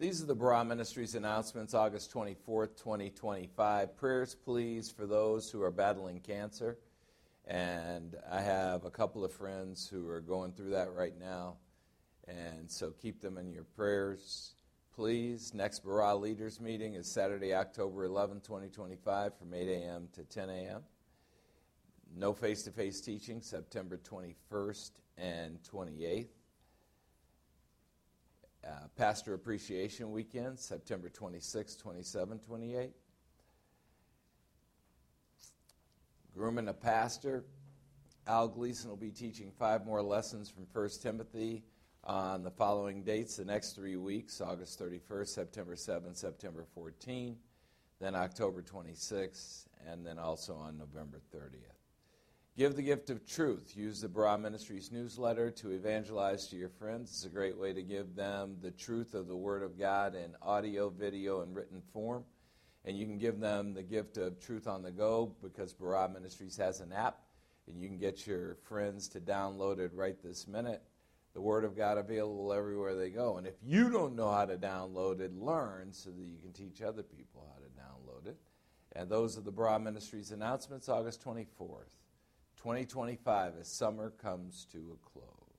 These are the Barah Ministries announcements, August 24th, 2025. Prayers, please, for those who are battling cancer. And I have a couple of friends who are going through that right now. And so keep them in your prayers, please. Next Barah Leaders Meeting is Saturday, October 11, 2025, from 8 a.m. to 10 a.m. No face-to-face teaching, September 21st and 28th. Pastor Appreciation Weekend, September 26, 27, 28. Grooming a Pastor. Al Gleason will be teaching 5 more lessons from 1 Timothy on the following dates, the next 3 weeks, August 31st, September 7, September 14, then October 26, and then also on November 30th. Give the gift of truth. Use the Barah Ministries newsletter to evangelize to your friends. It's a great way to give them the truth of the Word of God in audio, video, and written form. And you can give them the gift of truth on the go because Barah Ministries has an app, and you can get your friends to download it right this minute. The Word of God available everywhere they go. And if you don't know how to download it, learn so that you can teach other people how to download it. And those are the Barah Ministries announcements, August 24th. 2025 as summer comes to a close.